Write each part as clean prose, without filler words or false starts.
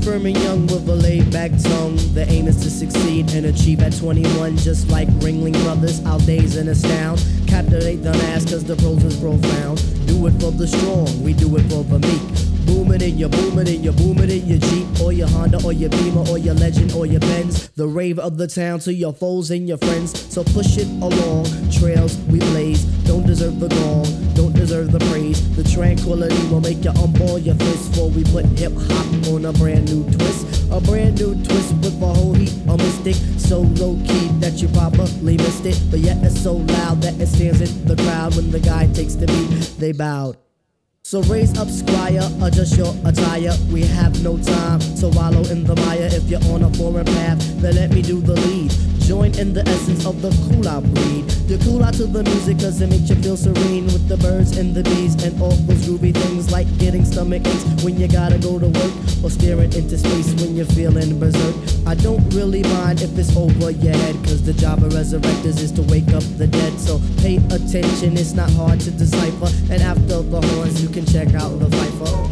firm and young with a laid-back tongue. The aim is to succeed and achieve at 21. Just like Ringling Brothers, I'll daze and astound. Captivate the mass cause the prose is profound. Do it for the strong, we do it for the meek. Booming in your booming in your booming in your Jeep or your Honda or your Beamer or your Legend or your Benz. The rave of the town to your foes and your friends. So push it along, trails we blaze. Don't deserve the gong, don't deserve the praise. The tranquility will make you unball your fist before we put hip hop on a brand new twist. A brand new twist with a whole heap of mystic. So low key that you probably missed it, but yet it's so loud that it stands in the crowd. When the guy takes the beat, they bowed. So raise up, squire, adjust your attire. We have no time to wallow in the mire. If you're on a foreign path, then let me do the lead. Join in the essence of the cool-out breed. You cool out to the music cause it makes you feel serene. With the birds and the bees and all those groovy things. Like getting stomach aches when you gotta go to work, or staring into space when you're feeling berserk. I don't really mind if it's over your head, cause the job of resurrectors is to wake up the dead. So pay attention, it's not hard to decipher. And after the horns you can check out the Viper.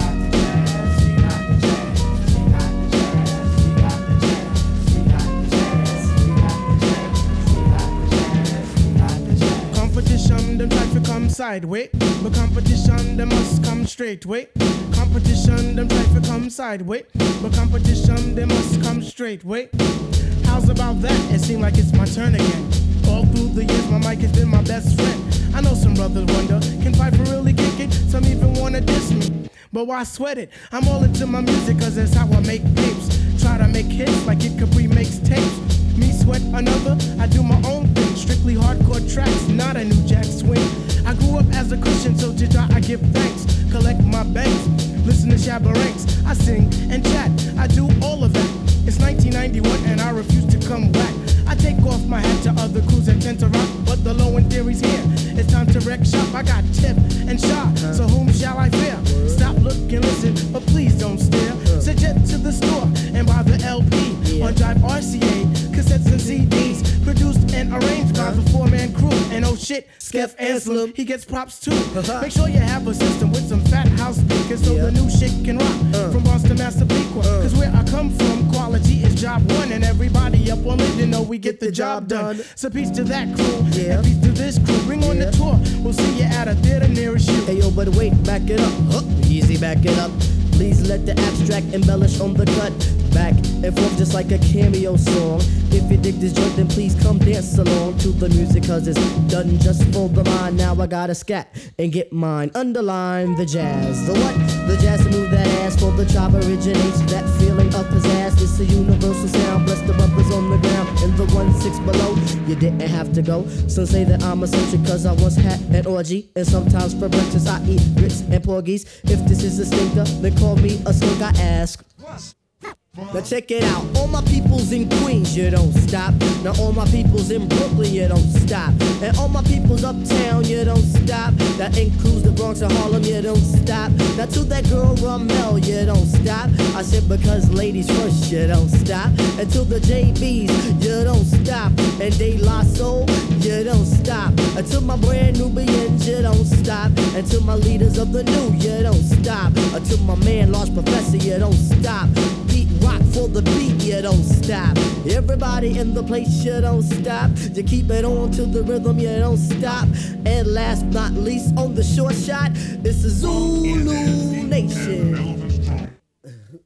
Them try to come sideways, but competition them must come straight way. Competition them try to come sideways, but competition they must come straight way. How's about that? It seems like it's my turn again. All through the years my mic has been my best friend. I know some brothers wonder, can Piper really kick it? Some even wanna diss me, but why sweat it? I'm all into my music cause that's how I make tapes. Try to make hits like Kid Capri makes tapes. Me sweat another, I do my own thing. Strictly hardcore tracks, not a new jack swing. I grew up as a Christian, so to Jah I give thanks. Collect my banks, listen to Shabba Ranks. I sing and chat, I do all of that. It's 1991 and I refuse to come back. I take off my hat to other crews that tend to rock, but the low end theory's here. It's time to wreck shop. I got Tip and Shaw, so whom shall I fear? Stop, look, and listen, but please don't stare. Sit to the store and buy the LP on Drive RCA, cassettes and CDs, produced and arranged by the four-man crew. And oh shit, Skeff Anselm, he gets props too. Make sure you have a system with some fat house speakers so the new shit can rock. From Boston, Massapequa, cause where I come from, quality is job one, and everybody up on it, you know we get the job done. So peace to that crew, and peace to this crew. Bring on the tour, we'll see you at a theater nearest you. Hey yo, but wait, back it up, easy, back it up. Please let the abstract embellish on the cut. Back and forth just like a cameo song. If you dig this joint, then please come dance along to the music, cause it's done just for the mind. Now I gotta scat and get mine. Underline the jazz. The what? The jazz to move that ass for the chop originates. That feeling of pizzazz. It's a universal sound. Bless the brothers on the ground in the 1-6 below. You didn't have to go. Some say that I'm eccentric cause I once had an orgy. And sometimes for breakfast I eat grits and porgies. If this is a stinker, then call me a skunk, I ask. Now check it out, all my peoples in Queens, you don't stop. Now all my peoples in Brooklyn, you don't stop. And all my peoples uptown, you don't stop. That includes the Bronx and Harlem, you don't stop. Now to that girl Ramel, you don't stop. I said because ladies first, you don't stop. And to the JBs, you don't stop. And De La Soul, you don't stop. And to my brand Nubians, you don't stop. And to my leaders of the new, you don't stop. And to my man Large Professor, you don't stop. Rock for the beat, you don't stop. Everybody in the place, you don't stop. You keep it on to the rhythm, you don't stop. And last not least, on the short shot, it's a Zulu